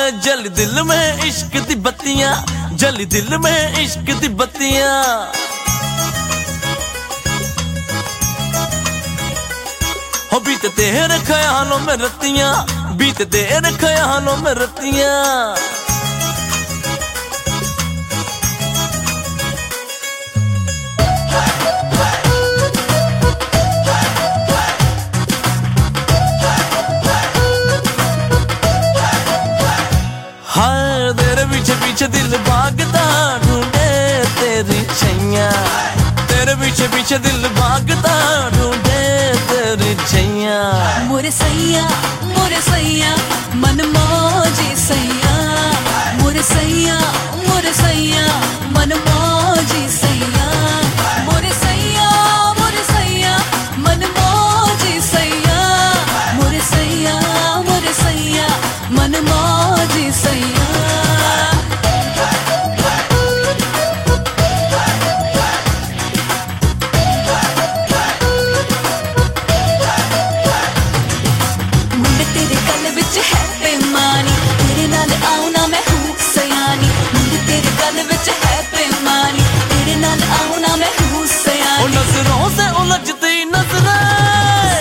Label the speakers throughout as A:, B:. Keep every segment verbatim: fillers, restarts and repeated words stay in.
A: जल दिल में इश्क दी बत्तियां, जल दिल में इश्क दी बत्तियां। हो बीते तेरे ख्यालों में रतियां, बीते तेरे ख्यालों में रतियां। हाय तेरे पीछे पीछे दिल भागता ढूंढे तेरी छैया, तेरे पीछे पीछे दिल भागता ढूंढे तेरी छैया।
B: मोरे सैया मोरे सैया मन मौजी सैया, मोरे सैया मोरे सैया मन मौजी सैया, मोरे सैया मोरे सैया मन मौजी सैया, मोरे सैया मोरे सैया मन मौजी सैया।
A: नजरों से उलझती नजरें,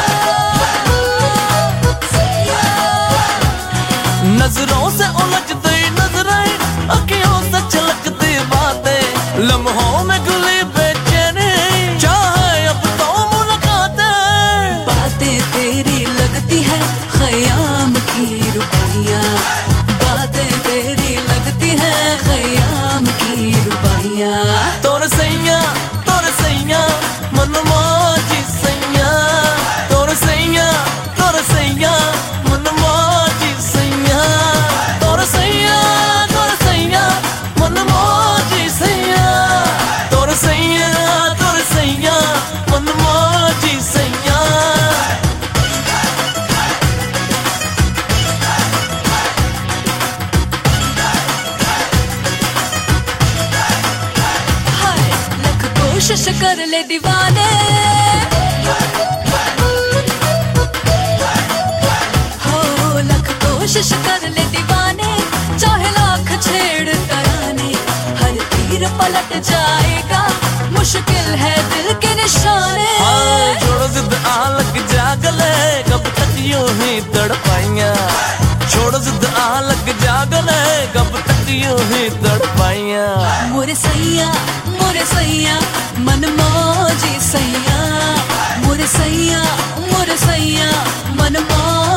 A: नजरों से उलझती नजरें, अखियों से छलकती बातें, लम्हों में गुली बेचैनी, चाहे अब तो मुलाकातें।
B: बातें तेरी लगती है ख़याम की रुपैया, बातें तेरी लगती है ख़याम की रुपैया।
A: तोर सैया तोर सैया मन मौजी सैया, तोर सैया तोर सैया मन मौजी सैया, तोर सैया तोर सैया मन मौजी सैया, तोर सैया तोर सैया मन मौजी सैया।
B: हाय लख कोशिश कर ले दीवाने, हो लख कोशिश कर ले दीवाने, चाहे लाख छेड़ तराने, हर तीर पलट जाएगा, मुश्किल है दिल के निशाने।
A: हाँ छोड़ो जिद आ लग जा गले, कब तक यूं ही तड़पाइयां, छोड़ो जिद आ लग जा गले, कब तक यूं ही तड़पाइयां।
B: मोरे सैया मोरे सैया मन मौजी सैया, मोरे सैया मोरे सैया मन मौजी